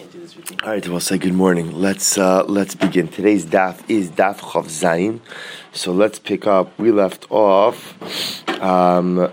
All right, we'll say good morning. Let's begin. Today's daf is daf Chav Zayin. So let's pick up. We left off Dekuli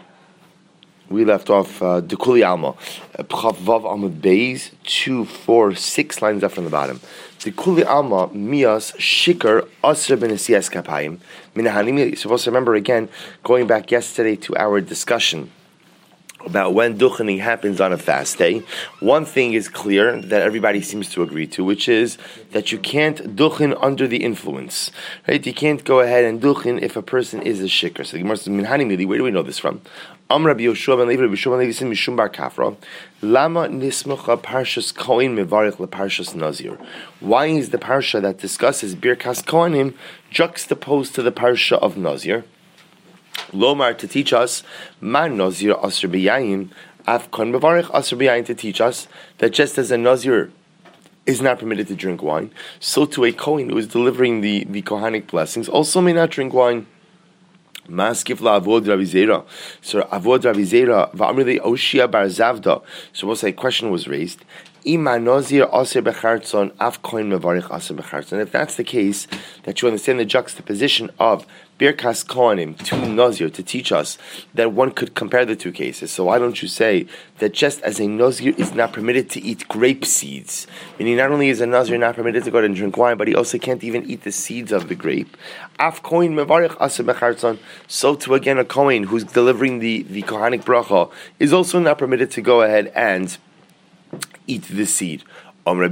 Alma, Chav Vav Amud Beis 2, 4, 6 lines up from the bottom. Dekuli Alma Mias Shikar Asr Ben Esiyas Kapayim Minahanim. You're supposed to remember again, going back yesterday to our discussion about when duchening happens on a fast day. One thing is clear that everybody seems to agree to, which is that you can't duchen under the influence. Right? You can't go ahead and duchen if a person is a shikr. So the Gemara says, Minhani, where do we know this from? Amr Rabbi Yoshua ben Levi, Rabbi Yoshua ben Levi said, Mishum bar Kafra, Lama nismucha parshas Kohen mevarich leparshas Nazir. Why is the parsha that discusses Birkas Kohanim juxtaposed to the parsha of Nazir? Lomar, to teach us, Man Nazir Asr B'Yayin, Afkon Mevarich Asr B'Yayin, to teach us that just as a Nazir is not permitted to drink wine, so to a Kohen who is delivering the Kohanic blessings also may not drink wine. Maskif la Avod Rabbi Zera. So Avod Rabbi Zera, Va'amri Oshia bar Zavda. So we'll say a question was raised. If that's the case, that you understand the juxtaposition of Birkas Kohanim to Nazir to teach us that one could compare the two cases. So why don't you say that just as a Nazir is not permitted to eat grape seeds, meaning not only is a Nazir not permitted to go out and drink wine, but he also can't even eat the seeds of the grape. Af Kohen mevarich aser bechartzon. So to again a Kohen who's delivering the Kohanic bracha is also not permitted to go ahead and eat the seed. Because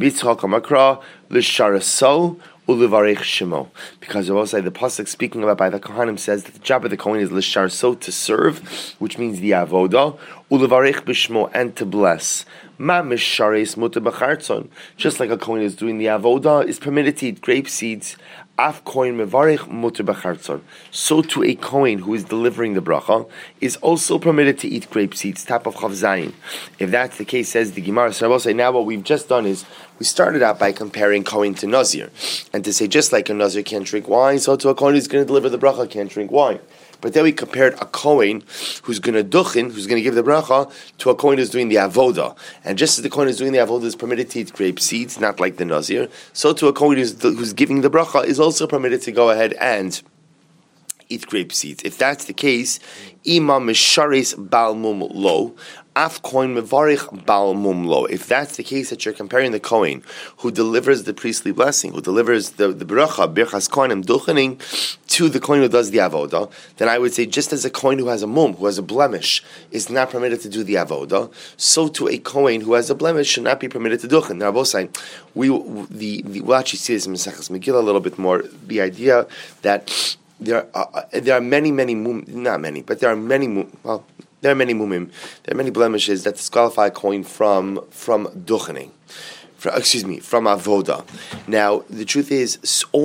also the pasuk speaking about by the Kohanim says that the job of the Kohen is l'shar so to serve, which means the avoda, ulevarich b'shmo, and to bless. Ma mishares muter b'chartzon. Just like a Kohen is doing the avoda, is permitted to eat grape seeds. Af Kohen mevarich muter b'chartzon. So to a Kohen who is delivering the bracha is also permitted to eat grape seeds. Top of Chav Zayin. If that's the case, says the Gemara. So I will say now what we've just done is we started out by comparing Kohen to Nazir, and to say just like a Nazir can't drink wine, so to a Kohen who's going to deliver the bracha can't drink wine. But then we compared a Kohen who's going to duchen, who's going to give the bracha, to a Kohen who's doing the avoda. And just as the Kohen who's doing the avoda is permitted to eat grape seeds, not like the Nazir, so to a Kohen who's giving the bracha is also permitted to go ahead and eat grape seeds. If that's the case, imam misharis bal mum lo, af kohen mevarich bal mum lo. If that's the case that you're comparing the Kohen who delivers the priestly blessing, who delivers the bracha, birchas kohanim duchening, to the Kohen who does the avoda, then I would say just as a Kohen who has a mum, who has a blemish, is not permitted to do the avoda, so to a Kohen who has a blemish should not be permitted to duchen. Now, both saying we'll actually see this in Maseches Megillah a little bit more. The idea that there are many mumim, there are many mumim, there are many blemishes that disqualify a Kohen from duchening. From avoda. Now, the truth is,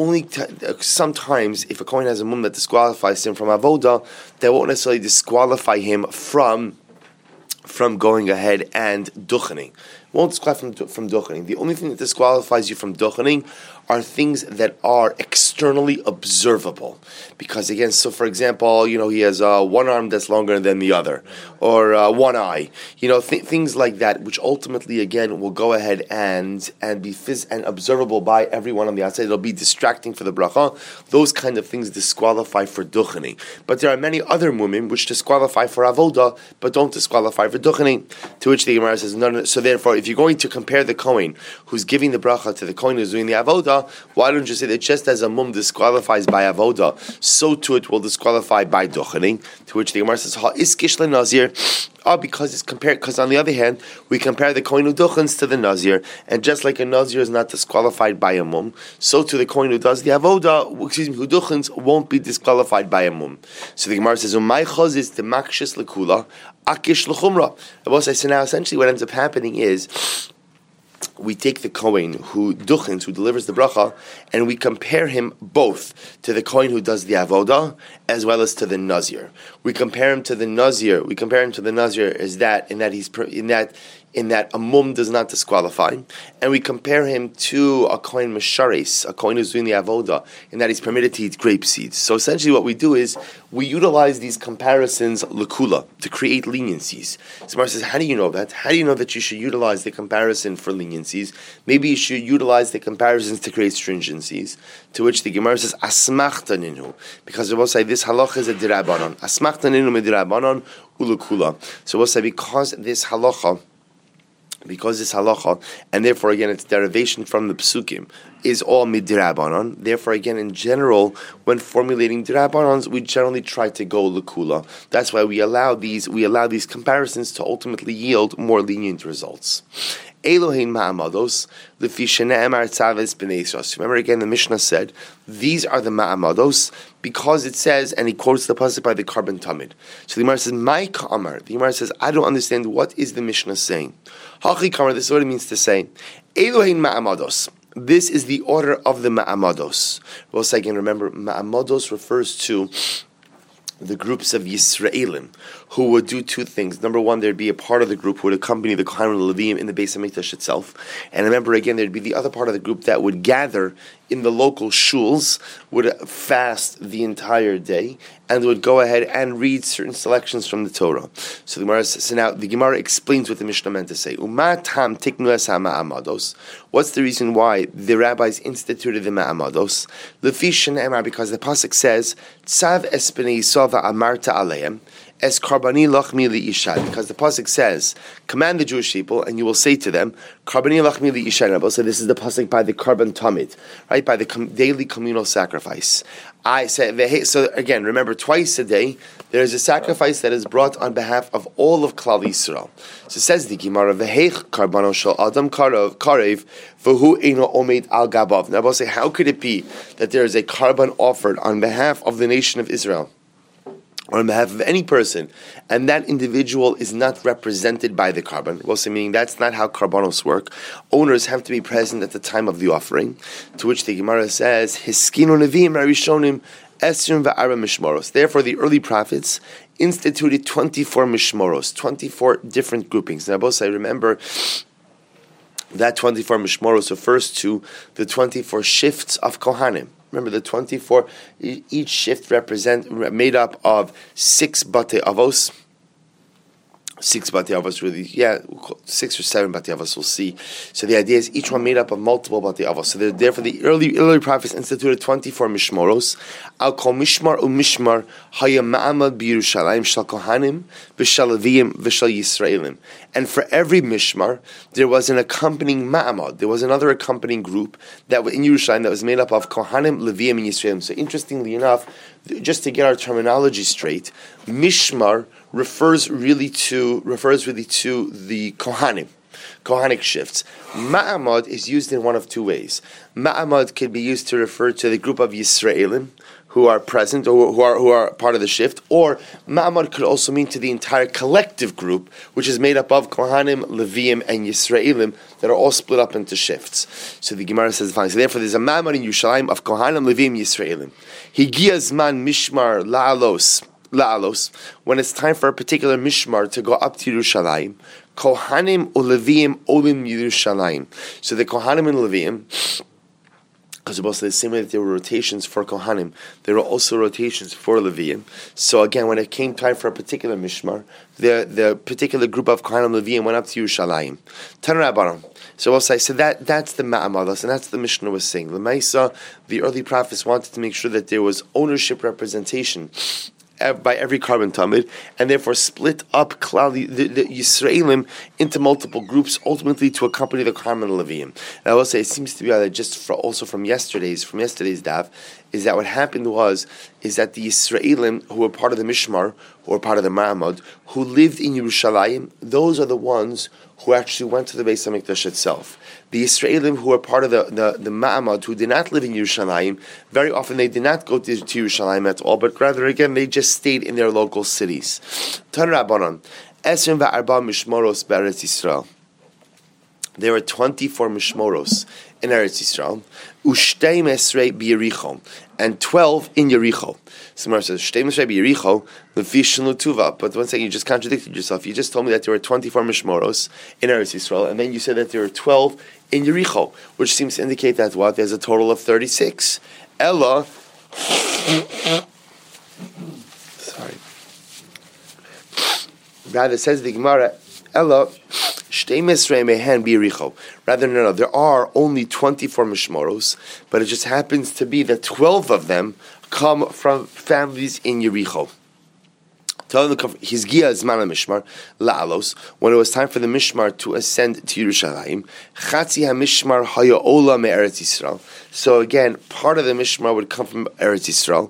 sometimes if a Kohen has a mum that disqualifies him from avoda, that won't necessarily disqualify him from going ahead and duchening. Won't disqualify from duchening. The only thing that disqualifies you from duchening are things that are externally observable. Because again, so for example, he has one arm that's longer than the other, or one eye. Things like that, which ultimately again will go ahead and be and observable by everyone on the outside. It'll be distracting for the bracha. Those kind of things disqualify for duchening. But there are many other mumim which disqualify for avoda, but don't disqualify for duchening. To which the Gemara says, no. So therefore, if you're going to compare the Kohen who's giving the bracha to the Kohen who's doing the avoda, why don't you say that just as a mum disqualifies by avoda, so too it will disqualify by duchening? To which the Gemara says, ha iskish le nazir. Because it's compared. Because on the other hand, we compare the Kohen who duchens to the Nazir, and just like a Nazir is not disqualified by a mum, so to the Kohen who does the avoda, who duchens, won't be disqualified by a mum. So the Gemara says, "Umay chaz is the makshis lekula, akish lechumra." So now essentially what ends up happening is, we take the Kohen who duchens, who delivers the bracha, and we compare him both to the Kohen who does the avoda as well as to the Nazir. We compare him to the Nazir as that in that a mum does not disqualify, and we compare him to a kohen meshares, a kohen who's doing the avoda, in that he's permitted to eat grape seeds. So essentially what we do is we utilize these comparisons lekula to create leniencies. So Mar says, how do you know that? How do you know that you should utilize the comparison for leniencies? Maybe you should utilize the comparisons to create stringencies. To which the Gemara says, asmachta ninu, because we'll say this halacha is a dirabanan. Asmachta ninu medirabanan ulukula. So we'll say because this halacha, and therefore again its derivation from the psukim is all midrabanan. Therefore again in general, when formulating dirabanans, we generally try to go lekula. That's why we allow these comparisons to ultimately yield more lenient results. Elohein ma'amados lefi shene'emar tzaves b'nei Yisrael. Remember again, the Mishnah said these are the ma'amados because it says, and he quotes the pasuk by the Karban Tamid. So the Gemara says, "My kamar." The Gemara says, "I don't understand what is the Mishnah saying." Hachi kamar. This is what it means to say, Elohein ma'amados. This is the order of the ma'amados. Well, again, remember, ma'amados refers to the groups of Yisraelim who would do two things. Number one, there'd be a part of the group who would accompany the Kohanim and Levim in the Beis HaMikdash itself. And remember again, there'd be the other part of the group that would gather in the local shuls, would fast the entire day, and would go ahead and read certain selections from the Torah. So now the Gemara explains what the Mishnah meant to say. What's the reason why the rabbis instituted the ma'amados? Because the pasuk says, Tzav es b'nei Yisrael va'amarta aleim, es karbani lachmi li'isha, because the pasuk says, command the Jewish people, and you will say to them, karbani lachmi li'isha. So this is the pasuk by the Karban Tamid, right? By the daily communal sacrifice. I say, so again, remember, twice a day there is a sacrifice that is brought on behalf of all of Klal Yisrael. So says the Gemara, v'heich karbano shel adam karev v'hu eino omed al gabav. Now, I will say, how could it be that there is a karban offered on behalf of the nation of Israel, or on behalf of any person, and that individual is not represented by the karban? Well, so meaning that's not how karbanos work. Owners have to be present at the time of the offering, to which the Gemara says, Hiskinu Nevi'im Rishonim Esrim v'Ara Mishmoros. Therefore, the early prophets instituted 24 Mishmoros, 24 different groupings. Now, both I remember that 24 Mishmoros refers to the 24 shifts of Kohanim. Remember, the 24, each shift made up of 6 Batei Avos. 6 Batei Avos, really, 6 or 7 Batei Avos, we'll see. So the idea is each one made up of multiple Batei Avos. So therefore the early prophets instituted 24 Mishmoros. Al kol Mishmar u'Mishmar haya ma'amad b'Yerushalayim shal Kohanim v'shal Levim v'shal Yisraelim. And for every Mishmar, there was an accompanying ma'amad. There was another accompanying group that was in Yerushalayim that was made up of Kohanim, Levim, and Yisraelim. So interestingly enough, just to get our terminology straight, Mishmar refers really to the Kohanic shifts. Ma'amad is used in one of two ways. Ma'amad can be used to refer to the group of Yisraelim who are present or who are part of the shift, or Ma'amad could also mean to the entire collective group, which is made up of Kohanim, Leviim, and Yisraelim that are all split up into shifts. So the Gemara says, fine. So therefore, there's a Ma'amad in Yerushalayim of Kohanim, Leviim, Yisraelim. Higia zman mishmar la'alos, when it's time for a particular mishmar to go up to Yerushalayim, Kohanim u'Leviim olim Yerushalayim. So the Kohanim and Leviim, because also the same way that there were rotations for Kohanim, there were also rotations for Leviim. So again, when it came time for a particular mishmar, the particular group of Kohanim and Leviim went up to Yerushalayim. Tanarabaram. So we'll say, that's the Ma'amados, and that's the Mishnah was saying. The Maisa, the early prophets wanted to make sure that there was ownership representation by every Karban Tamid, and therefore split up the Yisraelim into multiple groups, ultimately to accompany the Kohanim and Leviim. And I will say, it seems to be also from yesterday's daf, is that what happened is that the Yisraelim who were part of the Mishmar, who were part of the Ma'amad, who lived in Yerushalayim, those are the ones who actually went to the Beis HaMikdash itself. The Yisraelim who were part of the Ma'amad, who did not live in Yerushalayim, very often they did not go to Yerushalayim at all, but rather again they just stayed in their local cities. Tan Rabbanon, Esrim va'arba mishmoros be'eretz Yisrael. there were 24 mishmoros in Eretz Yisrael, Ushtei Mesrei b'Yericho, and 12 in Yericho. Somewhere says Ushtei Mesrei b'Yericho, Lefish Tuva. But one second, you just contradicted yourself. You just told me that there were 24 mishmoros in Eretz Yisrael, and then you said that there were 12 in Yericho, which seems to indicate that what? There's a total of 36. Ella. Sorry. Rather, says the Gemara, Ella. Rather, no, there are only 24 mishmoros, but it just happens to be that 12 of them come from families in Yericho. When it was time for the mishmar to ascend to Yerushalayim, so again, part of the mishmar would come from Eretz Yisrael,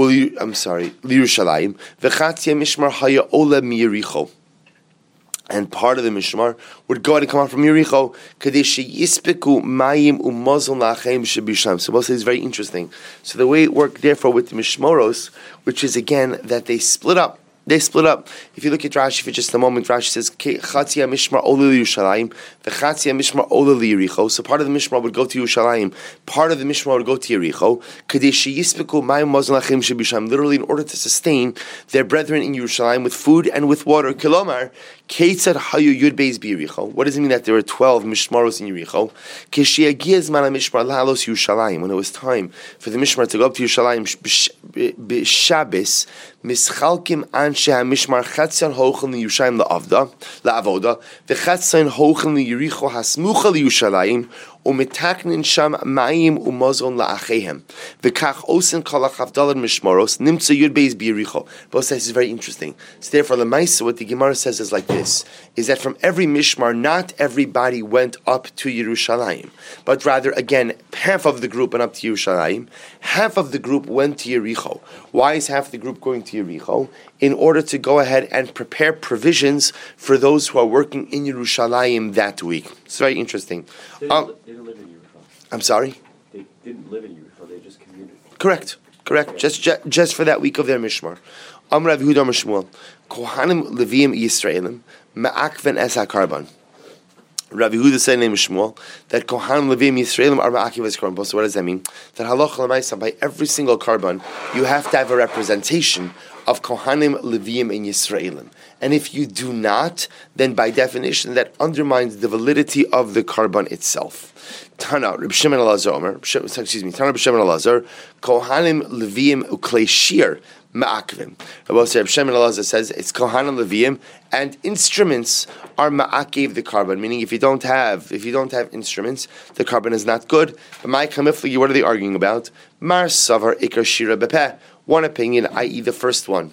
Yerushalayim, and part of the mishmar would go and come out from Yericho. So both is very interesting. So the way it worked, therefore, with the mishmoros, which is again that they split up. If you look at Rashi for just a moment, Rashi says, Chatzia Mishmar Ola Yerushalayim, the Chatzia Mishmar Ola Yericho. So part of the Mishmar would go to Yerushalayim, part of the Mishmar would go to Yericho. Literally, in order to sustain their brethren in Yerushalayim with food and with water. Kilomar, Keitzad Hayu Yud Beis B'Yericho. What does it mean that there were 12 Mishmaros in Yericho? When it was time for the Mishmar to go up to Yerushalayim, B'Shabbos, Mischalkim Anshe HaMishmar Chatzon Hochel Yerushalayim LaAvoda, V'Chatzon Hochel Yericho Hasmucha LeYerushalayim, Umetaknin Sham Ma'im Umozon LaAchehem, V'Kach Osen Kol HaChavdalad Mishmaros Nimtza Yud Beis B'Yericho. Both sides is very interesting. So therefore, the Maisa, what the Gemara says is like this: is that from every Mishmar, not everybody went up to Yerushalayim, but rather, again, half of the group went up to Yerushalayim, half of the group went to Yericho. Why is half the group going to Yericho? In order to go ahead and prepare provisions for those who are working in Yerushalayim that week. It's very interesting. They didn't live in Yericho. I'm sorry? They didn't live in Yericho, they just commuted. Correct. Just for that week of their Mishmar. Amr Rav Yehuda Amar Shmuel, Kohanim Leviim Yisraelim, Ma'akven Es HaKarban. Rav Yehuda said in the name of Shmuel that Kohanim Leviim Yisraelim are Ma'akiv Es Karban. So what does that mean? That halacha l'maisa, by every single karban, you have to have a representation of Kohanim, Leviim, and Yisraelim. And if you do not, then by definition that undermines the validity of the karban itself. Tana Reb Shimon Elazar Omer, Tana Reb Shimon Elazar, Kohanim, Leviim, uklei shir ma'akvim. Reb Shimon Elazar says it's Kohanim, Leviim, and instruments are ma'akiv the karban. Meaning, if you don't have instruments, the karban is not good. But my kamifli, what are they arguing about? Mar savar ikar shira bepeh. One opinion, i.e. the first one.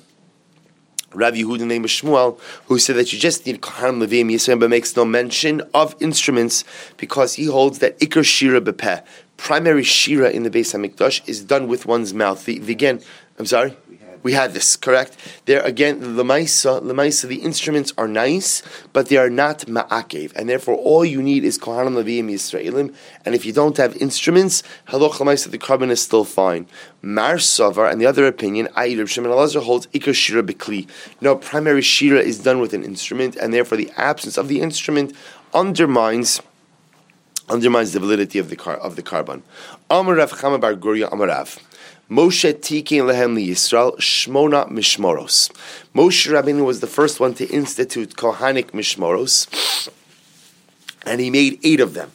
Rav Yehuda named Shmuel, who said that you just need Kohanim Leviim Yisraelim, but makes no mention of instruments because he holds that Ikar Shira Bepeh, primary Shira in the Beis HaMikdash, is done with one's mouth. Again, I'm sorry? We had this, correct? There again, Lemaisa, the instruments are nice, but they are not ma'akev, and therefore all you need is Kohanim Leviim Yisraelim, and if you don't have instruments, Haloch Lemaisa, the carbon is still fine. Mar Savar, and the other opinion, i.e. Reb Shimon Elazar holds Ikar Shira B'Kli. No, primary Shira is done with an instrument, and therefore the absence of the instrument undermines the validity of the carbon. Amar Rav Chama bar Guria Amar Rav. Moshe Tikin Lehem Yisrael Shmona Mishmoros. Moshe Rabbeinu was the first one to institute Kohanic Mishmoros, and he made 8 of them.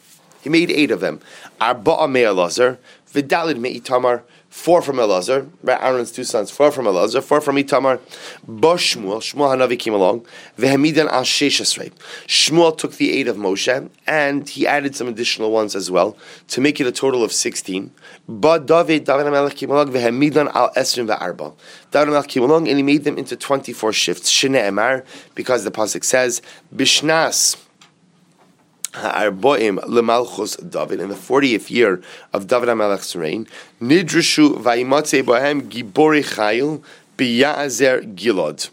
Arba'a me'Elazar, Vidalid me'itamar, 4 from Elazar, Aaron's 2 sons, 4 from Elazar, 4 from Itamar. Shmuel Hanavi came along, Vehemidan al Sheshesrei. Shmuel took the 8 of Moshe, and he added some additional ones as well, to make it a total of 16. But David HaMelech came along, Vehemidan al Esrim ve'Arba. David HaMelech came along, and he made them into 24 shifts. Shnei Emar, because the pasuk says, Bishnas Ha'arboim lemalchus David, in the 40th year of David HaMelech's reign, Nidrashu va'imotze bohem gibori chayil b'ya'azer gilad.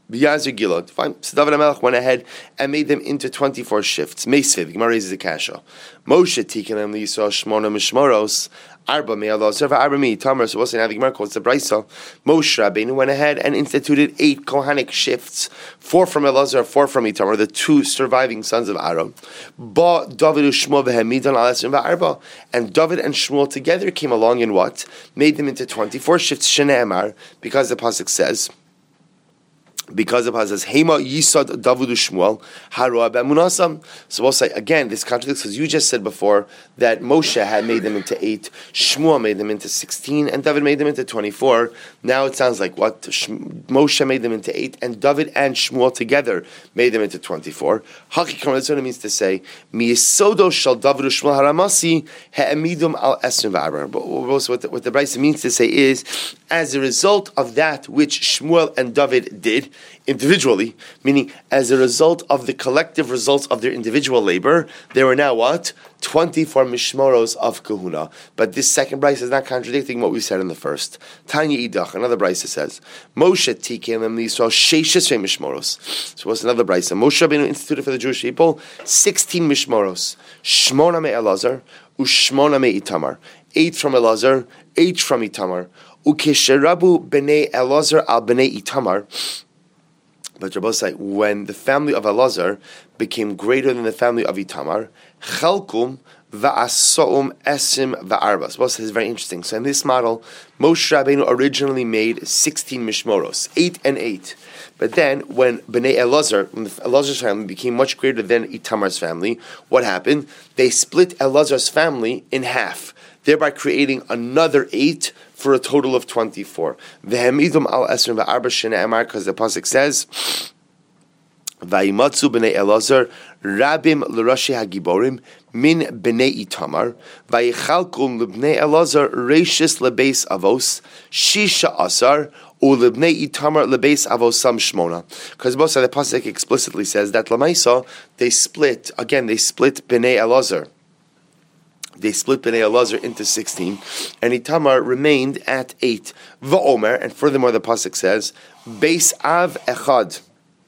B'Yazer Gilad. Fine. So David HaMelech went ahead and made them into 24 shifts. Meisviv. The Gemara raises a kasha. Moshe tiken them Yisrael Shmona Mishmoros. Arba me'alazar Arba me'itamar. So what's the Gemara quotes the Brisa? Moshe Rabbeinu went ahead and instituted 8 Kohanic shifts, 4 from Elazar, 4 from Itamar, the 2 surviving sons of Aaron. Ba David u'Shmuel v'hemidan al-esrim v'arba. And David and Shmuel together came along and what? Made them into 24 shifts. Shne'emar, because the pasuk says. Because it says Hema Yisad David Shmuel Hara B'Munasam. So we'll say again, this contradicts because you just said before that Moshe had made them into 8, Shmuel made them into 16, and David made them into 24. Now it sounds like what Moshe made them into 8, and David and Shmuel together made them into 24. Hakikon, that's what it means to say Mi Yisodo Shal David Shmuel Haramasi He'emidum Al Esrim V'Arba. But also what the Brisa means to say is, as a result of that which Shmuel and David did individually, meaning as a result of the collective results of their individual labor, there were now what? 24 mishmoros of kahuna. But this second brisa is not contradicting what we said in the first. Tanya idach, another brisa says, Moshe tikem em Yisrael sheishes mishmoros. So what's another brisa? Moshe Rabbeinu instituted for the Jewish people 16 mishmoros. Shmona me Elazar, u'shmona me Itamar. 8 from Elazar, 8 from Itamar. Ukesherabu b'nei Elazar al b'nei Itamar. But Rabbi say, when the family of Elazar became greater than the family of Itamar, Chalkum va'asoum esim va'arba. So this is very interesting. So in this model, Moshe Rabbeinu originally made 16 mishmoros, 8 and 8. But then, when Bnei Elazar, when Elazar's family became much greater than Itamar's family, what happened? They split Elazar's family in half, thereby creating another 8 for a total of 24. V'hemidum al esrim v'arba shne'emar, because the pasuk says, Vayimatzu b'nei Elazar rabim l'rashi hagiborim min b'nei Itamar vayichalkum l'bnei Elazar reishis lebeis avos shisha asar u'l'bnei Itamar lebeis avosam shmona. Because both the pasuk explicitly says that Lamaisa they split b'nei Elazar. They split Bnei Elazar into 16, and Itamar remained at 8. Va'omer, and furthermore the pasuk says, Beis Av Echad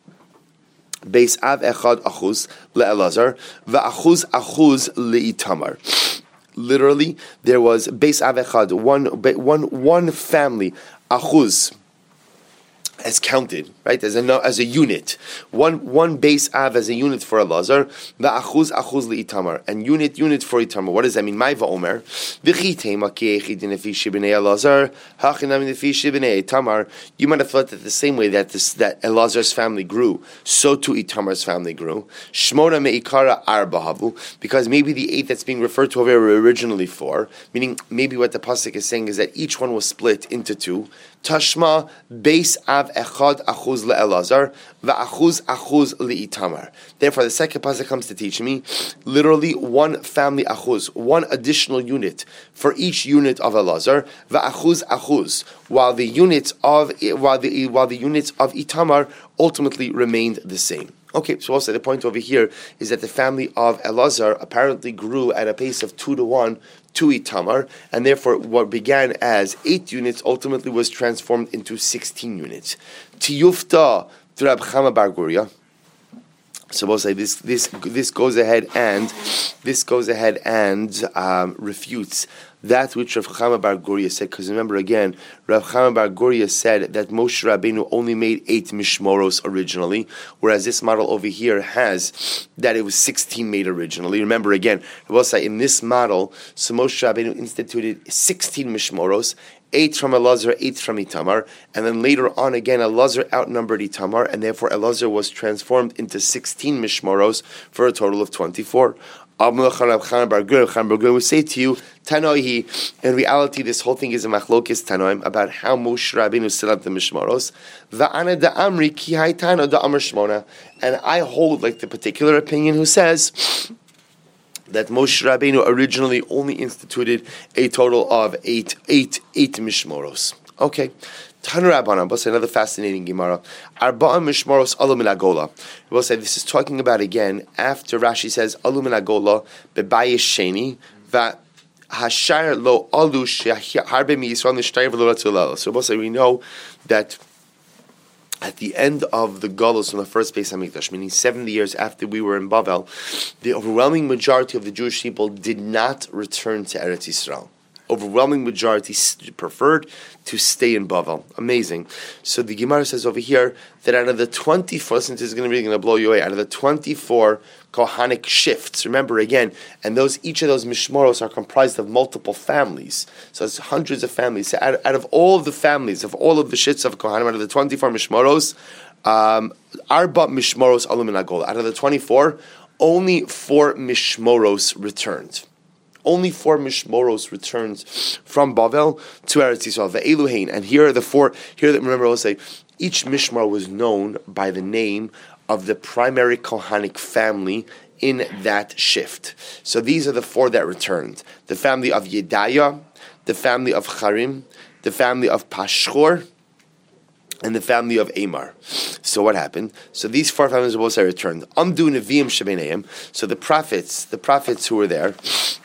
achuz le'Elazar, va'achuz le'itamar. Literally, there was Beis Av Echad, one family, achuz, as counted, right, as a unit, one Beis Av as a unit for Elazar, the achuz li'itamar, and unit for Itamar. What does that mean? My va'omer v'chitema ki echid nefishi b'nei Elazar hachinam nefishi b'nei Itamar. You might have thought that the same way that Elazar's family grew, so too Itamar's family grew. Shmona me'ikara arbahavu, because maybe the 8 that's being referred to over here were originally 4, meaning maybe what the pasuk is saying is that each one was split into 2. Tashma Beis Av Echad achuz le'Elazar va'achuz le'itamar. Therefore, the second pasuk comes to teach me literally one family achuz, one additional unit for each unit of Elazar va'achuz, while the units of Itamar ultimately remained the same. Okay, so also the point over here is that the family of Elazar apparently grew at a pace of 2-1 to Itamar, and therefore what began as 8 units ultimately was transformed into 16 units. Tiyufta to Rab Chama Bar Guria. So we'll say this goes ahead and refutes that which Rav Chama Bar Guria said. Because remember again, Rav Chama Bar Guria said that Moshe Rabbeinu only made 8 mishmoros originally, whereas this model over here has that it was 16 made originally. Remember again, I will say in this model, so Moshe Rabbeinu instituted 16 mishmoros, 8 from Elazar, 8 from Itamar, and then later on again, Elazar outnumbered Itamar, and therefore Elazar was transformed into 16 mishmoros for a total of 24. Would say to you, Tanoihi, in reality, this whole thing is a machlokes Tanoim about how Moshe Rabbeinu set up the mishmoros. Va'ana da amri ki haytano da amr shmona, and I hold like the particular opinion who says that Moshe Rabbeinu originally only instituted a total of 8 mishmoros. Okay. Tanur we'll say another fascinating Gemara. Arba'a mishmoros alu min agola. We'll say this is talking about again after Rashi says alu min agola bebayis sheni va hashar lo alu harbe mi yisrael nishtayr v'lo ratzulel. So we'll say we know that at the end of the Galus from the first Beis Hamikdash, meaning 70 years after we were in Bavel, the overwhelming majority of the Jewish people did not return to Eretz Yisrael. Overwhelming majority preferred to stay in Bavel. Amazing. So the Gemara says over here that out of the 24, listen, this is going to blow you away, out of the 24 Kohanic shifts, remember again, and each of those mishmoros are comprised of multiple families. So it's hundreds of families. So out of all of the families, of all of the shifts of Kohanim, out of the 24 mishmoros, Arba mishmoros alum min hagol. Out of the 24, only 4 mishmoros returned. Only 4 mishmoros returned from Bavel to Eretz Yisrael. The Eluhain, and here are the 4. Here, remember, I'll say each mishmar was known by the name of the primary Kohanic family in that shift. So these are the 4 that returned: the family of Yedaya, the family of Charim, the family of Pashchor, and the family of Amar. So what happened? So these 4 families both returned. Amdu Neviim Shebeneim. So the prophets who were there,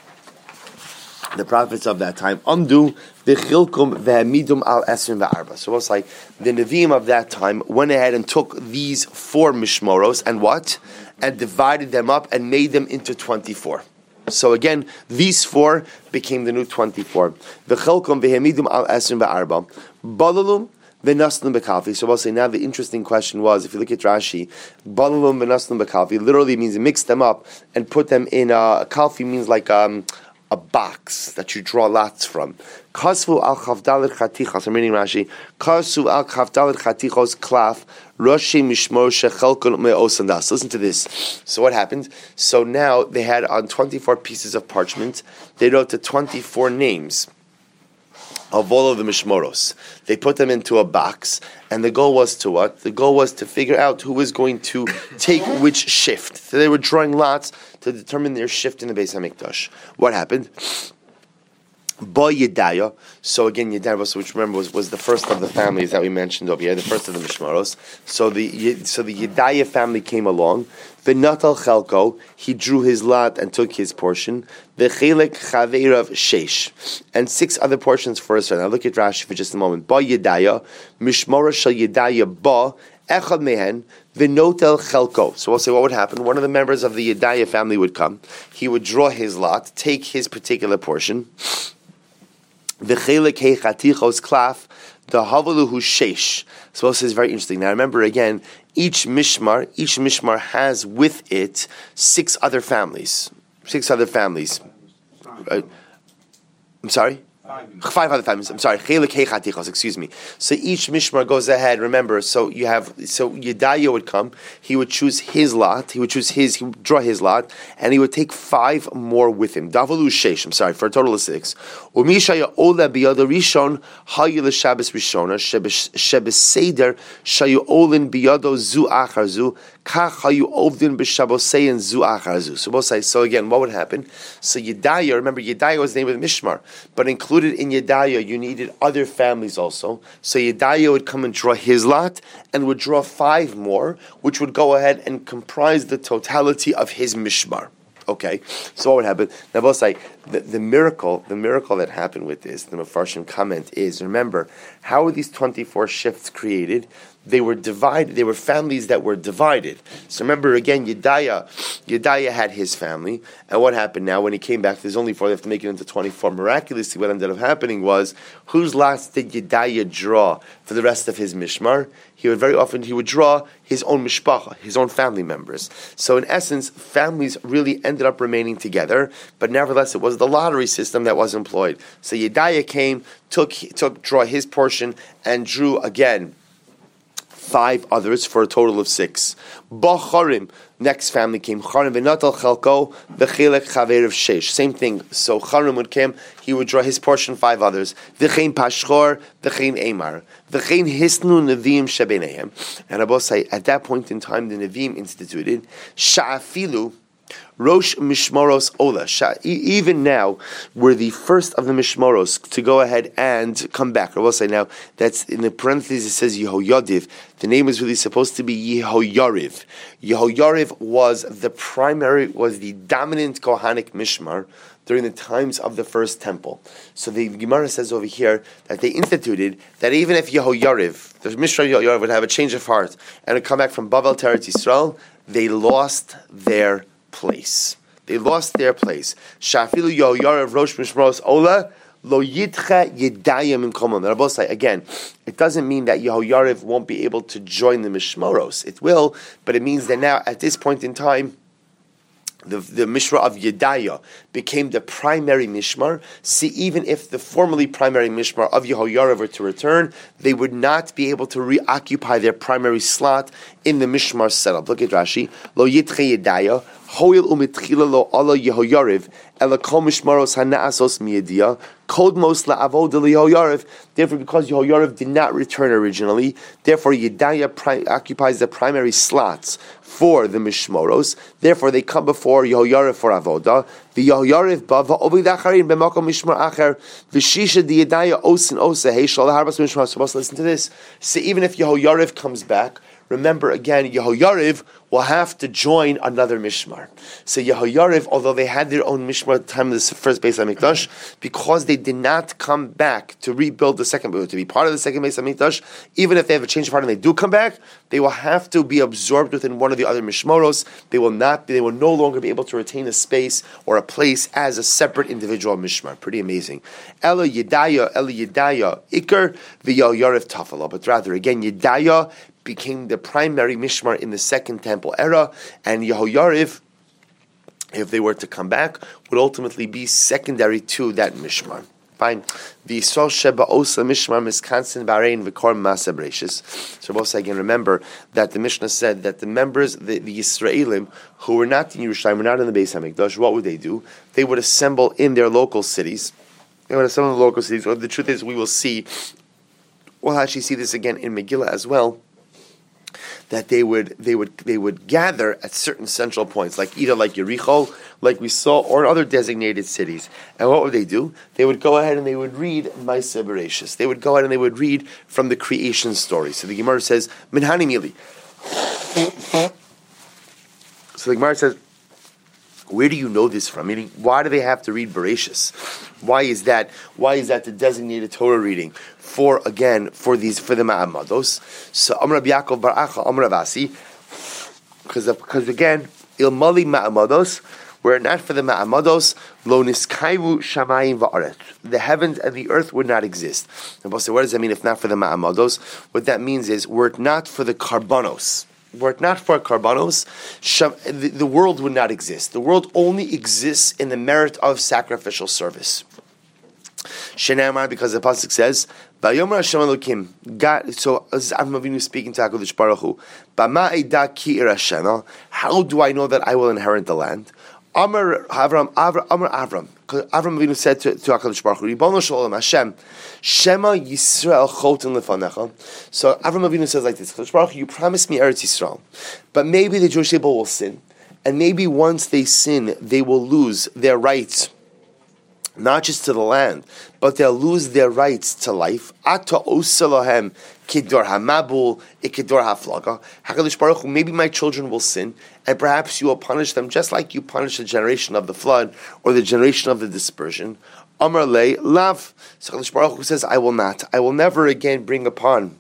the prophets of that time, Amdu v'chilkum v'hamidum al esrim v'arba. So it's like the Nevi'im of that time went ahead and took these 4 mishmoros and what? And divided them up and made them into 24. So again, these 4 became the new 24. V'chilkum v'hamidum al esrim v'arba. Balalum v'naslum b'kalfi. So we'll say now the interesting question was, if you look at Rashi, balalum v'naslum b'kalfi literally means mix them up and put them in a kalfi means like a box that you draw lots from. Kasvu al chavdalet chatichos. I'm reading Rashi. Kasvu al chavdalet chatichos klaf roshi mishmor shechelkon me'osandas. Listen to this. So what happened? So now they had on 24 pieces of parchment, they wrote the 24 names of all of the mishmoros. They put them into a box, and the goal was to what? The goal was to figure out who was going to take which shift. So they were drawing lots to determine their shift in the Beis Hamikdash. What happened? Ba Yedaya. So again, Yedaya, which remember was the first of the families that we mentioned over here, the first of the mishmoros. So the Yedaya family came along. V'natal chelko, he drew his lot and took his portion. V'chelek chaveirav sheish, and 6 other portions for us. Now look at Rashi for just a moment. Ba Yedaya, mishmora shel Yedaya ba echad mehen v'notel chelko. So we'll say what would happen. One of the members of the Yedaya family would come. He would draw his lot, take his particular portion. V'chelek heichatichos klaf the havaluhu sheish. So this is very interesting. Now remember again, each mishmar has with it 6 other families. 6 other families. I'm sorry? 5 other families. I'm sorry. Excuse me. So each mishmar goes ahead. Remember, so Yedaya would come. He would choose his lot. He would draw his lot, and he would take 5 more with him. Davalu sheish. I'm sorry, for a total of 6. Umishaya ola biyada rishon hayu l'shabbos rishona shebeseder shayu olin biyado zu achar zu kach hayu ovdin b'shabbosein zu achar zu. So again, what would happen? So Yedaya, remember Yedaya was the name of the mishmar, but included in Yedaya, you needed other families also. So Yedaya would come and draw his lot, and would draw 5 more, which would go ahead and comprise the totality of his mishmar. Okay, so what would happen? Now, both say the miracle that happened with this. The Mefarshim comment is: remember, how were these 24 shifts created? They were divided. They were families that were divided. So remember again, Yedaya had his family, and what happened now when he came back? There's only 4. They have to make it into 24. Miraculously, what ended up happening was, whose lots did Yedaya draw for the rest of his mishmar? He would draw his own mishpacha, his own family members. So in essence, families really ended up remaining together, but nevertheless, it was the lottery system that was employed. So Yedaya came, draw his portion, and drew again 5 others for a total of 6. Bacharim, next family came. Charim v'natal chelko v'chelek chaveirav sheish. Same thing. So Charim would come, he would draw his portion, 5 others. V'chein pashchor, v'chein emar, v'chein hisnu neviim shebenehem. And Abba say, at that point in time, the Nevi'im instituted sha'afilu Rosh Mishmoros Ola. Even now, we're the first of the Mishmoros to go ahead and come back. I will say now, that's in the parentheses, it says Yehoyadiv. The name is really supposed to be Yehoyariv. Yehoyariv was the dominant Kohanic Mishmar. during the times of the first temple. So the Gemara says over here that they instituted that even if Yehoyariv, the Mishra Yehoyariv, would have a change of heart and would come back from Bavel to Eretz Yisrael, they lost their place. They lost their place. Shafilu Yehoyariv Rosh Mishmaros Ola Lo Yitcha Yedayim Imkomon. The Rabbi say again, it doesn't mean that Yehoyariv won't be able to join the Mishmaros. It will, but it means that now at this point in time, the Mishra of Yedaya became the primary Mishmar. See, even if the formerly primary Mishmar of Yehoyariv were to return, they would not be able to reoccupy their primary slot in the Mishmar setup. Look at Rashi. Lo Yitche Yedaya, Hoil Umitchila Lo Ala Yehoyariv, Ela Kol Mishmaros Hanaasos Miyedia, Kodmos La'avod Yehoyariv. Therefore, because Yehoyariv did not return originally, therefore Yedaya occupies the primary slots for the Mishmoros. Therefore, they come before Yehoyariv for Avodah. The Yehoyariv Bava Ovid Acharin B'Makom Mishmar Acher V'Shisha Di Yedaya Osin Osa Heishal Harbas Mishmar. Supposed to listen to this. So even if Yehoyariv comes back, remember again, Yehoyariv will have to join another Mishmar. So Yehoyariv, although they had their own Mishmar at the time of the first Beis HaMikdash, because they did not come back to rebuild the second, to be part of the second Beis HaMikdash, even if they have a change of heart and they do come back, they will have to be absorbed within one of the other Mishmoros. They will no longer be able to retain a space or a place as a separate individual Mishmar. Pretty amazing. Ela Yedaya, Iker, V'Yehoyariv Tafala. But rather, again, Yedaya became the primary Mishmar in the Second Temple era, and Yehoyariv, if they were to come back, would ultimately be secondary to that Mishmar. Fine. The Yisrael Sheba Osa Mishmar Miskansin Bahrain V'Kor Masa Bereshis. So also again, remember that the Mishnah said that the members, the Yisraelim, who were not in Yerushalayim, were not in the Beis HaMikdash, what would they do? They would assemble in their local cities. Or the truth is, we will see, we'll actually see this again in Megillah as well, that they would gather at certain central points, like either like Yericho, like we saw, or other designated cities. And what would they do? They would go ahead and they would read Maaseh Bereshis. They would go ahead and they would read from the creation story. So the Gemara says, Minhani Mili. So the Gemara says, where do you know this from? Meaning, why do they have to read Bereshis? Why is that? Why is that the designated Torah reading for the Ma'amados? So Amar Rabbi Yaakov Bar Acha, Amar Rav Asi, because again, Ilmali Ma'amados, were it not for the Ma'amados, Lo Niskaivu Shamayim Va'aret, the heavens and the earth would not exist. And we'll say, what does that mean if not for the Ma'amados? What that means is, were it not for the Karbanos, were it not for Karbanos, the world would not exist. The world only exists in the merit of sacrificial service. Shenamar, because the pasuk says, "Vayomer Hashem Elokim." God. So this is Avram Avinu speaking to HaKadosh Baruch Hu. Bama Eida Ki Irashena. How do I know that I will inherit the land? Amar Avram. Because Avram Avinu said to HaKadosh Baruch Hu, Ribono Shel Olam Hashem, Shema Yisrael Choten Lefanecha. So Avram Avinu says like this: HaKadosh Baruch Hu, you promised me Eretz Yisrael, but maybe the Jewish people will sin, and maybe once they sin, they will lose their rights, not just to the land, but they'll lose their rights to life. Ata oselahem kidor hamabul ikidor haflaga. HaKadosh Baruch Hu, maybe my children will sin, and perhaps you will punish them just like you punished the generation of the flood or the generation of the dispersion. Amar le lav. So HaKadosh Baruch Hu says, I will not. I will never again bring upon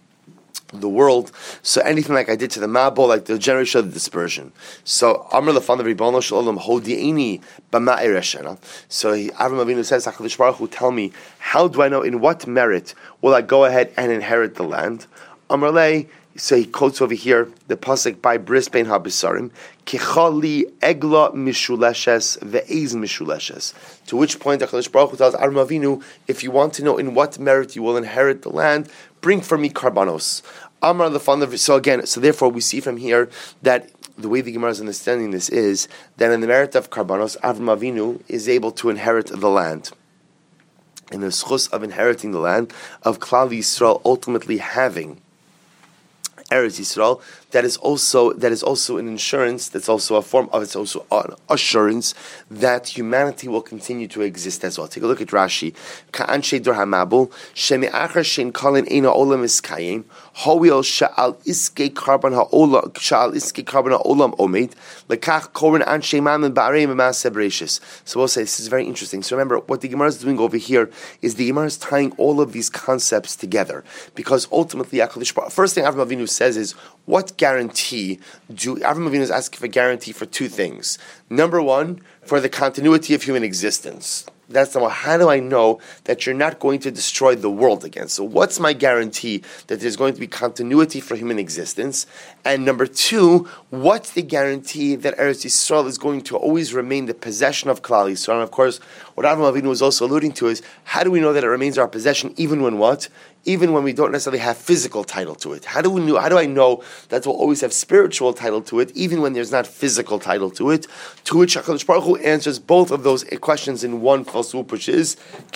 the world so anything like I did to the Mabul, like the generation of the dispersion. So Amar lefan Ribono Shel Olam hodi'ini b'ma'ei reshena. So Avram Avinu says, HaKadosh Baruch Hu, tell me, how do I know in what merit will I go ahead and inherit the land? Amar le. So he quotes over here the pasuk by Bris Ben Habisarim, Kichali egla mishuleshes ve'ez mishuleshes. To which point HaKadosh Baruch Hu tells Avram Avinu, if you want to know in what merit you will inherit the land, bring for me karbanos. Amar the so therefore we see from here that the way the Gemara is understanding this is that in the merit of karbanos, Avram Avinu is able to inherit the land. In the schus of inheriting the land, of Klal Yisrael ultimately having Eretz Yisrael, that is also an insurance. That's also a form of. It's also an assurance that humanity will continue to exist as well. Take a look at Rashi. Ka'anshe dur hamabul shemi'achar shein kalin eina olam iskayim ho'il sha'al iske karban ha'olam omed lekach korin anshe mamen ba'areim v'maseh bereshis. So we'll say this is very interesting. So remember, what the Gemara is doing over here is the Gemara is tying all of these concepts together, because ultimately, first thing Avraham Avinu says is, what guarantee do Avraham Avinu is asking for? Guarantee for two things. Number one, for the continuity of human existence. That's the one. How do I know that you're not going to destroy the world again? So what's my guarantee that there's going to be continuity for human existence? And number two, what's the guarantee that Eretz Yisrael is going to always remain the possession of Klal Yisrael? And of course, what Avraham Avinu was also alluding to is, how do we know that it remains our possession even when what? Even when we don't necessarily have physical title to it. How do I know that we'll always have spiritual title to it, even when there's not physical title to it? To which HaKadosh Baruch Hu answers both of those questions in one fell swoop, which is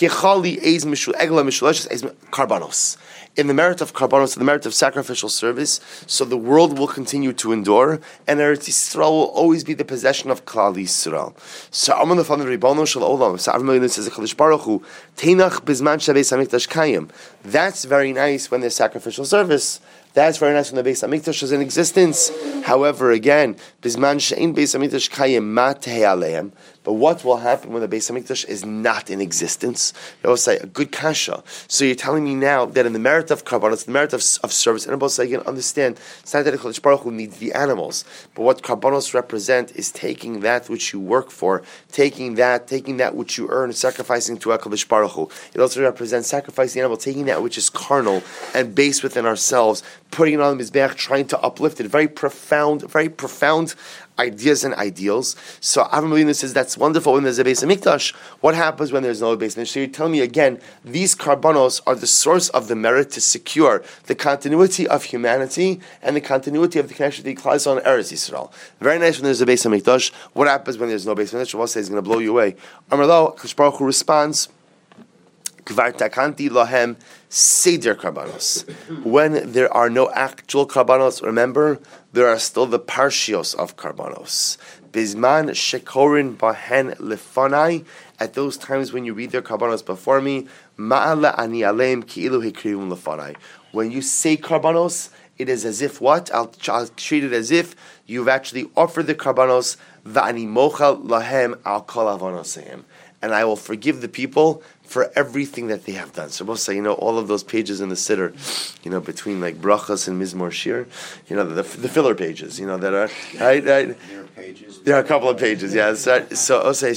karbanos. In the merit of karbanos, in the merit of sacrificial service, so the world will continue to endure, and Eretz Yisrael will always be the possession of Klal Yisrael. So Amen the Father Ribono Shel Olam. So Avraham says HaKadosh Baruch Hu, Teinach Bizman Shabeis Hamikdash Kayim. That's very nice when there's sacrificial service. That's very nice when the Beis Hamikdash is in existence. However, again, Bizman She'ein Beis Hamikdash Kayim Ma Tehei Aleim. But what will happen when the Beis Hamikdash is not in existence? I will say a good kasha. So you're telling me now that in the merit of karbanos, the merit of service, and both say you can understand, it's not that HaKadosh Baruch Hu needs the animals, but what karbanos represent is taking that which you work for, taking that which you earn, sacrificing to HaKadosh Baruch Hu. It also represents sacrificing the animal, taking that which is carnal and based within ourselves, putting it on the mizbeach, trying to uplift it. Very profound ideas and ideals. So Avraham Avinu says that's wonderful when there's a Beis Hamikdash. What happens when there's no Beis Hamikdash? So you're telling me again, these karbanos are the source of the merit to secure the continuity of humanity and the continuity of the connection to the Klal Yisrael and Eretz Yisrael. Very nice when there's a Beis Hamikdash. What happens when there's no Beis Hamikdash? Shavuot says it's going to blow you away. Amar lo, HaKadosh Baruch Hu responds, Kvar takanti lohem seder karbanos. When there are no actual karbanos, remember, there are still the parshios of karbanos. Bizman shekorin bahen lefanai. At those times when you read their karbanos before me, ma'ala ani aleim ki'ilu hikrivum lefanai. When you say karbanos, it is as if what? I'll treat it as if you've actually offered the karbanos, va'ani mochal lahem al kol avonosehim. And I will forgive the people for everything that they have done. So we'll say, all of those pages in the Siddur, between like Brachas and Mizmor Shir, the filler pages, that are, right? There are pages. There are a couple of pages, yeah. So I'll say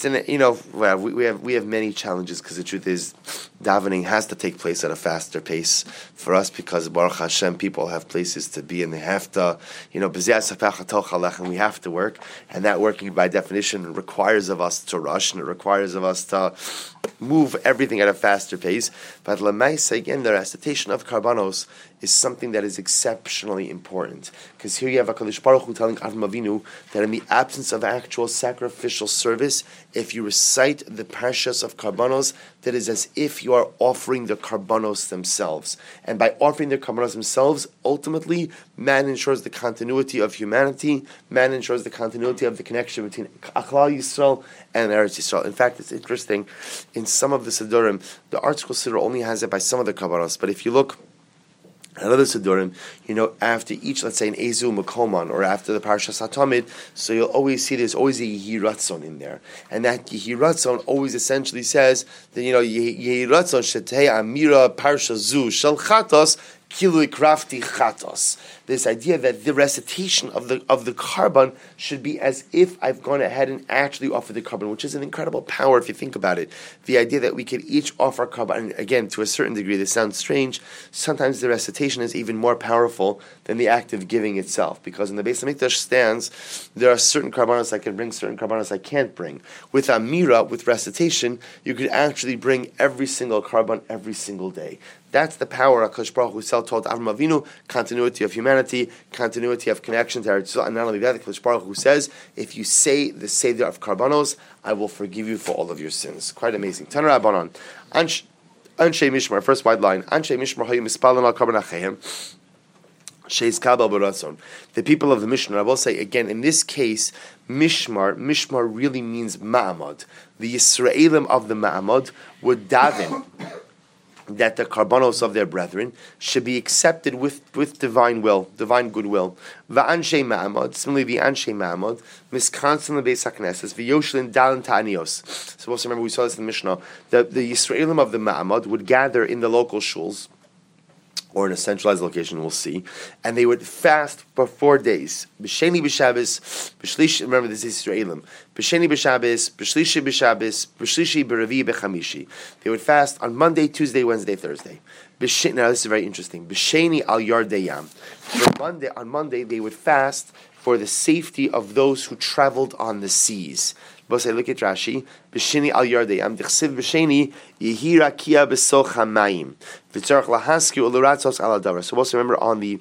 we have many challenges, because the truth is, davening has to take place at a faster pace for us, because Baruch Hashem, people have places to be, and they have to, and we have to work, and that working by definition requires of us to rush, and it requires of us to move everything at a faster pace. But Lamaisa, again, the recitation of karbanos is something that is exceptionally important, because here you have HaKadosh Baruch Hu telling Avraham Avinu that in the absence of actual sacrificial service, if you recite the parshas of karbanos, that is as if you are offering the karbanos themselves. And by offering the karbanos themselves, ultimately, man ensures the continuity of humanity, man ensures the continuity of the connection between Klal Yisrael and Eretz Yisrael. In fact, it's interesting, in some of the Siddurim, the Article Siddur only has it by some of the karbanos, but if you look another Siddurim, after each, let's say, an Ezu Makoman, or after the Parashas HaTamid, so you'll always see there's always a Yehi Ratzon in there. And that Yehi Ratzon always essentially says that, Yehi Ratzon Shetei Amira Parsha Zu Shel Chatos Kilui Krafti Chatos. This idea that the recitation of the karban should be as if I've gone ahead and actually offered the karban, which is an incredible power if you think about it. The idea that we could each offer karban, and again, to a certain degree, this sounds strange. Sometimes the recitation is even more powerful than the act of giving itself, because in the Beis Hamikdash stands, there are certain karbanos I can bring, certain karbanos I can't bring. With Amira, with recitation, you could actually bring every single karban every single day. That's the power HaKadosh Baruch Hu told Avraham Avinu, continuity of humanity, continuity of connection to Eretz Yisrael. And not only that, HaKadosh Baruch Hu says, if you say the Seder of Karbanos, I will forgive you for all of your sins. Quite amazing. Taner Rabbanan. Anshe Mishmar, first wide line. Anshe Mishmar hayu mispalim al karban acheim. Sheis Kabal Baratzon. The people of the Mishmar, I will say again, in this case, Mishmar really means Ma'amad. The Yisraelim of the Ma'amad would daven that the karbanos of their brethren should be accepted with divine will, divine goodwill. Va'anshei Ma'amad, similarly the Anshei Ma'amad, miskansan lebeis hakneses, v'yoshlin dalan ta'anios. So also remember we saw this in the Mishnah, the Yisraelim of the Ma'amad would gather in the local shuls, or in a centralized location, we'll see, and they would fast for 4 days. B'sheni b'Shabbos, b'shlishi, remember this is Israelim. B'sheni b'Shabbos, b'shlishi b'Shabbos, b'shlishi b'Revi b'Chamishi. They would fast on Monday, Tuesday, Wednesday, Thursday. Now this is very interesting. B'sheni al yardeyam. On Monday, they would fast for the safety of those who traveled on the seas. But say, look at Rashi. B'sheni al yardeyam. D'chsiv b'sheni yehi rakia b'soch hamayim. V'tzarach lahaski uluratzos al adavar. So also remember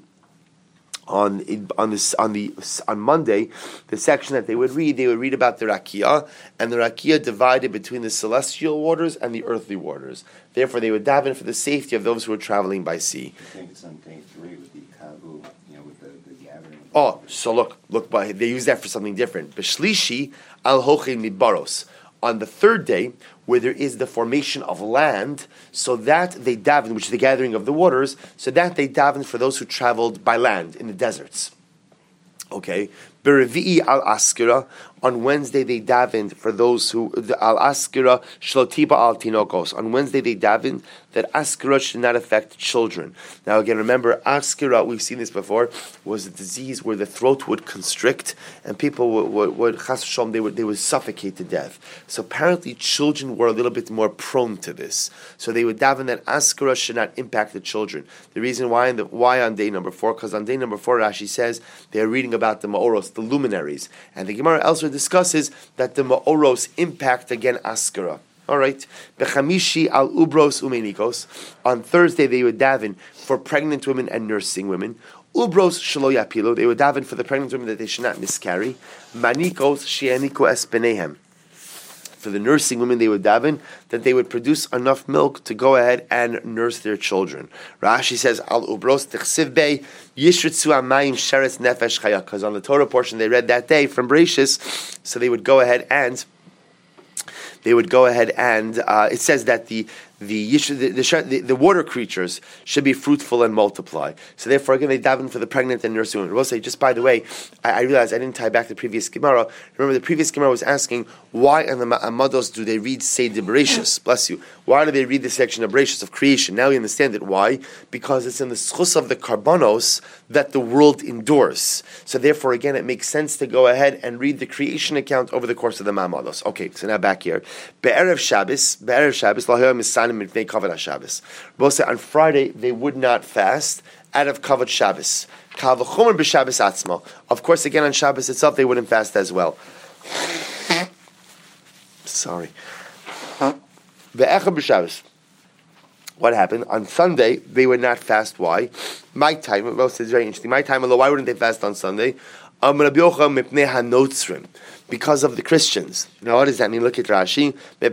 on Monday, the section that they would read about the rakia, and the rakia divided between the celestial waters and the earthly waters. Therefore, they would daven for the safety of those who were traveling by sea. I think it's on day 3 with the kavu, with the gathering. Oh, so look, they use that for something different. B'shlishi al hochin midbaros. On the third day, where there is the formation of land, so that they daven, which is the gathering of the waters, so that they daven for those who traveled by land in the deserts. Okay, Berevi'i al askira. On Wednesday they davened for those who al askira shlotiba al tinokos. On Wednesday they davened that askira should not affect children. Now again, remember askira, we've seen this before, was a disease where the throat would constrict and people would chas v'shalom, they would suffocate to death. So apparently children were a little bit more prone to this. So they would daven that askira should not impact the children. The reason why on day number 4, because on day number 4 Rashi says they are reading about the ma'oros, the luminaries, and the Gemara elsewhere discusses that the ma'oros impact again askara. All right, bechamishi al ubros umenikos. On Thursday they would daven for pregnant women and nursing women. Ubros shelo yapilo. They would daven for the pregnant women that they should not miscarry. Manikos she'aniku espenehem. For the nursing women, they would daven that they would produce enough milk to go ahead and nurse their children. Rashi says, Al ubros tichsiv bei yishritzu amayim sheretz nefesh chaya. Because on the Torah portion they read that day from Bereshis, so they would go ahead and it says that the water creatures should be fruitful and multiply. So therefore, again, they daven for the pregnant and nursing women. We'll say, just by the way, I realized I didn't tie back the previous Gemara. Remember, the previous Gemara was asking, why in the Ma'amados do they read Seder Bereshis? Bless you. Why do they read the section of Bereshis, of creation? Now we understand it. Why? Because it's in the schus of the karbanos that the world endures. So therefore, again, it makes sense to go ahead and read the creation account over the course of the Ma'amados. Okay, so now back here. Be'erev Shabbos, lahayom misanim mipnei kavod haShabbos. Both say on Friday they would not fast out of kavod Shabbos. Kal v'chomer b'Shabbos atzmo. Of course, again on Shabbos itself they wouldn't fast as well. Sorry. Ve'echad b'Shabbos. What happened? On Sunday, they would not fast. Why? My time, well, it's very interesting. My time, why wouldn't they fast on Sunday? Because of the Christians. Now, what does that mean? Look at Rashi.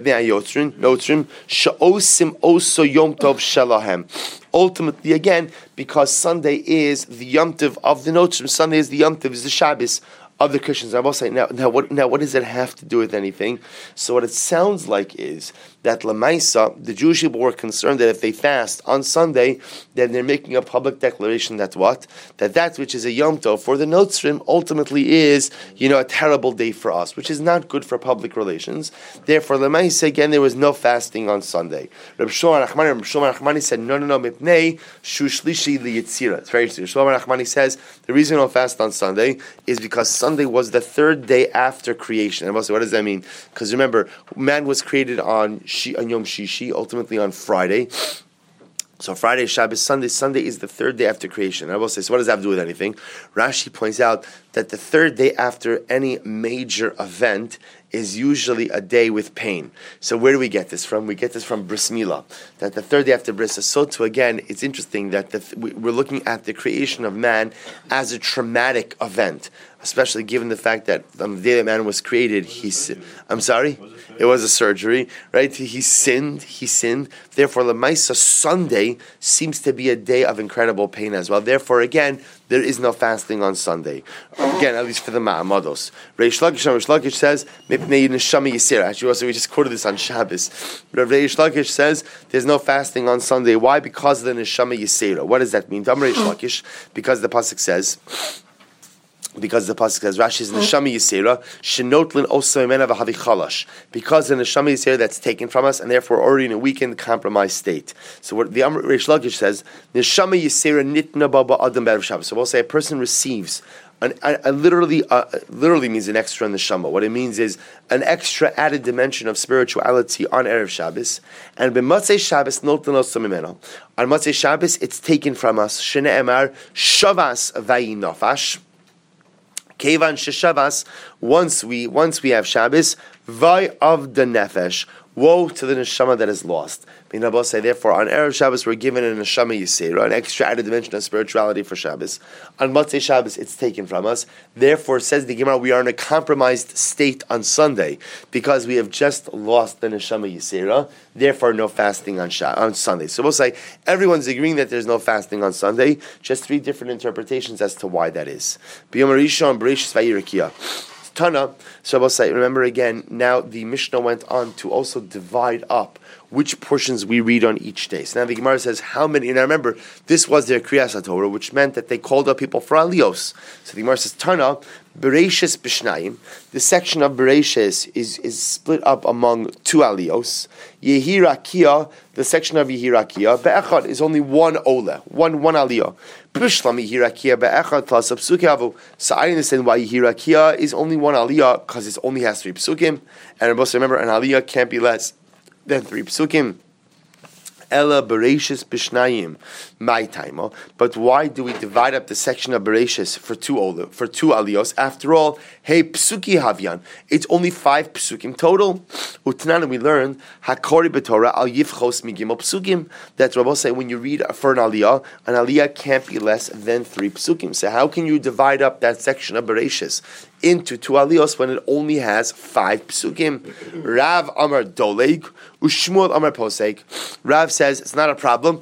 Ultimately, again, because Sunday is the Yom Tov of the Notzrim. Sunday is the Yom Tov, is the Shabbos of the Christians. I will say, now what does it have to do with anything? So what it sounds like is that Lamaisa, the Jewish people were concerned that if they fast on Sunday, then they're making a public declaration that what? That which is a Yom Tov for the Notzrim ultimately is, a terrible day for us, which is not good for public relations. Therefore, Lamaisa, again, there was no fasting on Sunday. Reb Shlomo Nachmani said, no, mipnei shushlishi liyitzira. It's very interesting. Shlomo Nachmani says, the reason we don't fast on Sunday is because Sunday was the third day after creation. And what does that mean? Because remember, man was created on Yom Shishi, ultimately on Friday. So Friday, Shabbos, Sunday is the third day after creation. I will say, so what does that have to do with anything? Rashi points out that the third day after any major event is usually a day with pain. So where do we get this from? We get this from Bris Milah, that the third day after Bris. So too, again, it's interesting that we're looking at the creation of man as a traumatic event. especially given the fact that on the day that man was created, I'm sorry? It was a surgery, right? He sinned. Therefore, Lemaisa, Sunday seems to be a day of incredible pain as well. Therefore, again, there is no fasting on Sunday. Again, at least for the Ma'amados. Reish Lakish says, Mipnei Neshama Yisera. Actually, also, we just quoted this on Shabbos. Reish Lakish says, there's no fasting on Sunday. Why? Because of the Neshama Yisera. What does that mean? Reish Lakish, because the Pasuk says, Rashi's neshama yisera shenotlin also imena v'havi chalash, because the neshama yisera that's taken from us, and therefore already in a weakened, compromised state. So what the Reish Lakish says, neshama yisera nitna baba adam b'erev Shabbos. So we'll say a person receives literally means an extra neshama. What it means is an extra added dimension of spirituality on erev Shabbos, and b'matzei Shabbos notlen also imena. On matzei Shabbos, it's taken from us. Shene emar shavas vayi nafash. Kevan sheshavas, once we have Shabbos, vay of the nefesh, woe to the neshama that is lost. Say, therefore, on Erev Shabbos we're given a neshama yisera, an extra added dimension of spirituality for Shabbos. On Motzei Shabbos it's taken from us. Therefore, says the Gemara, we are in a compromised state on Sunday because we have just lost the neshama yisera. Therefore, no fasting on Sunday. So we'll say everyone's agreeing that there's no fasting on Sunday. Just three different interpretations as to why that is. B'yom Rishon Bereshis Vayirakia. Tana, so we'll say, remember again, now the Mishnah went on to also divide up which portions we read on each day. So now the Gemara says how many, and I remember this was their Kriyas HaTorah, which meant that they called up people for Aliyos. So the Gemara says, Tana, Bereshis B'shnayim, the section of Bereshis is split up among two Aliyos. Yehirakia, the section of Yehirakia, Be'echad is only one Ola, one Aliyah. B'shlam Yehirakia Be'echad plus a Psuki. So I understand why Yehirakia is only one Aliyah, because it only has 3 Psukim. And remember, an Aliyah can't be less than 3 Psukim. Ella Bereshis B'shnayim, my time. But why do we divide up the section of Bereshis for two aliyos? After all, hey Psuki Havyan, it's only 5 Psukim total. Utnan, we learned Hakori B'Torah al Yifchos Migimel Psukim. That Rabbi say when you read for an aliyah can't be less than 3 Psukim. So how can you divide up that section of Bereshis into 2 aliyos when it only has 5 psukim? Rav Amar Doleg, Ushmuel Amar Posek. Rav says it's not a problem.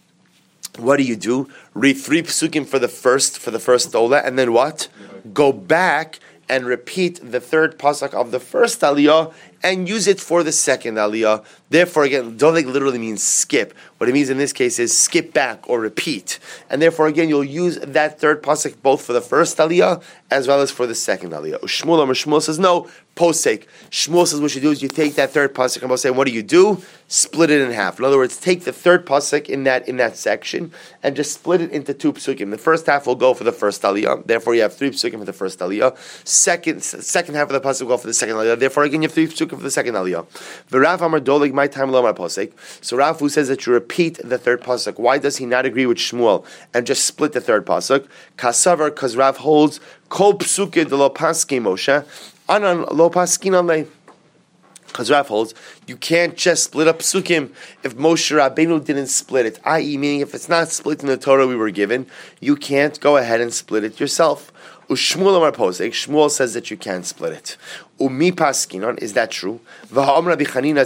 What do? Read 3 psukim for the first dola, and then what? Go back and repeat the 3rd pasuk of the first aliyah and use it for the second aliyah. Therefore, again, doleg literally means skip. What it means in this case is skip back or repeat. And therefore, again, you'll use that 3rd pasuk both for the first aliyah as well as for the second aliyah. Shmuel says, no, posek. Shmuel says what you do is you take that 3rd pasuk and we'll say, what do? Split it in half. In other words, take the 3rd pasuk in that section and just split it into 2 psukim. The first half will go for the first aliyah. Therefore, you have 3 psukim for the first aliyah. Second half of the pasuk will go for the second aliyah. Therefore, again, you have 3 psukim for the second aliyah. V'Rav Amar Doleg, my time lo amar posek. So Rav, who says that you repeat the 3rd pasuk, why does he not agree with Shmuel and just split the 3rd pasuk? Kasavar, because Rav holds kol psuke de lo paski Moshe anan lo paskin alei. Because Rav holds you can't just split up psukim if Moshe Rabbeinu didn't split it. I.e., meaning if it's not split in the Torah we were given, you can't go ahead and split it yourself. Ushmuel Amar Posek, Shmuel says that you can't split it. Umi paskinon, is that true? V'ha'am Rabbi Chanina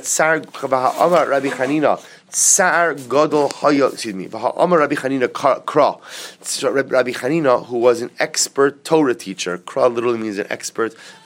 tsar gadol haya. V'ha'am Rabbi Chanina kra. So Rabbi Chanina, who was an expert Torah teacher, kra literally means an expert in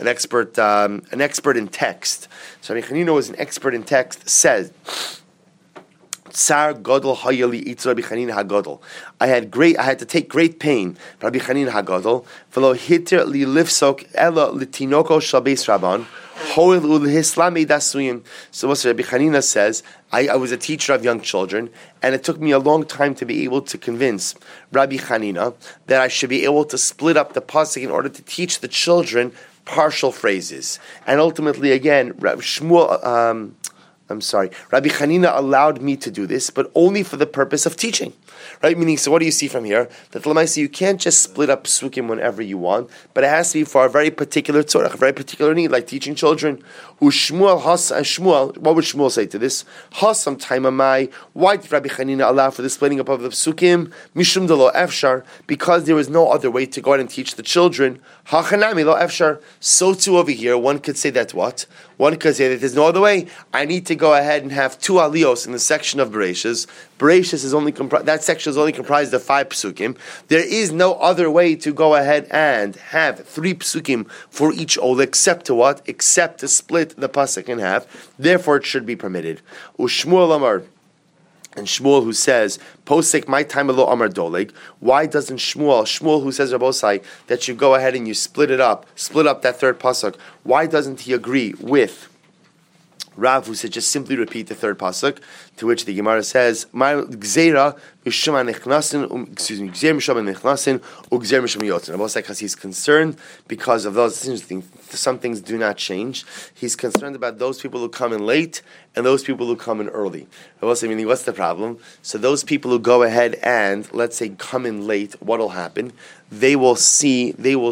text. So Rabbi Chanina was an expert in text. Says. Tsar Gadol Hayali Itz Rabbi Chanina Hagadol. I had to take great pain. Rabbi Chanina Hagadol. V'lo hiter li lifsok ela litinoko shal beis Rabban. Hoil ulhislami dasuyim. So what Rabbi Chanina says, I was a teacher of young children, and it took me a long time to be able to convince Rabbi Chanina that I should be able to split up the pasuk in order to teach the children partial phrases. And ultimately, again, Shmuel. Rabbi Chanina allowed me to do this, but only for the purpose of teaching. Right? Meaning, so what do you see from here? That Lamaisa, you can't just split up psukim whenever you want, but it has to be for a very particular tzorach, a very particular need, like teaching children. Shmuel, what would Shmuel say to this? Hasam taimamai. Why did Rabbi Chanina allow for the splitting up of the psukim? Mishum de lo efshar, because there was no other way to go out and teach the children. Hachanami lo efshar. So too over here, one could say that what? One could say that there's no other way. I need to go ahead and have 2 aliyos in the section of Bereshis. Bereshis is only that section is only comprised of 5 psukim. There is no other way to go ahead and have 3 psukim for each ola, except to what? Except to split the pasuk in half. Therefore, it should be permitted. Ushmuel Amar. And Shmuel who says, Posek my time alo amar doleg. Why doesn't Shmuel who says Rabbosai that you go ahead and you split up that third pasuk? Why doesn't he agree with Rav who said just simply repeat the third pasuk? To which the Gemara says, "My gzeira mishum nechnasin, gzeir mishum nechnasin, ugzeir mishum yotzin." Rabbosai, because he's concerned because of those things. Some things do not change. He's concerned about those people who come in late and those people who come in early. Meaning, what's the problem? So those people who go ahead and, let's say, come in late, what will happen? They will assume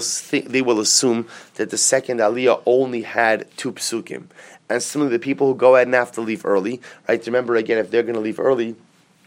that the second aliyah only had 2 psukim. And similarly, the people who go ahead and have to leave early, right? Remember, again, if they're going to leave early,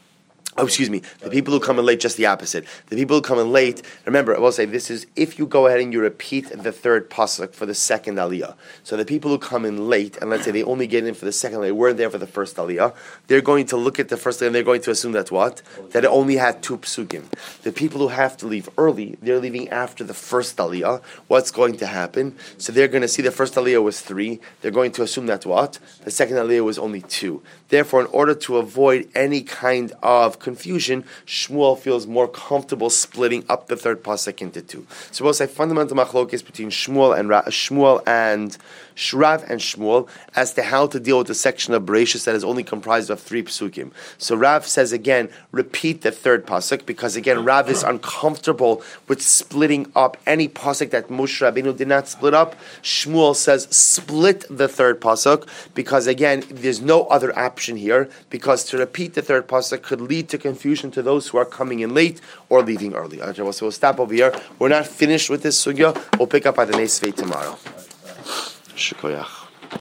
the people who come in late, just the opposite. The people who come in late, remember, I will say this is if you go ahead and you repeat the third pasuk for the second aliyah. So the people who come in late, and let's say they only get in for the second aliyah, weren't there for the first aliyah, they're going to look at the first aliyah and they're going to assume that what? That it only had 2 psukim. The people who have to leave early, they're leaving after the first aliyah. What's going to happen? So they're going to see the first aliyah was 3. They're going to assume that what? The second aliyah was only 2. Therefore, in order to avoid any kind of confusion, Shmuel feels more comfortable splitting up the third pasuk into 2. So we'll say fundamental machlokes between Shmuel and Rav and Shmuel as to how to deal with the section of Bereshis that is only comprised of 3 psukim. So Rav says again, repeat the third pasuk, because again Rav is uncomfortable with splitting up any pasuk that Moshe Rabbeinu did not split up. Shmuel says split the third pasuk, because again there's no other option here, because to repeat the third pasuk could lead to confusion to those who are coming in late or leaving early. So we'll stop over here. We're not finished with this sugya. We'll pick up at the Nesvei tomorrow. Shkoyach.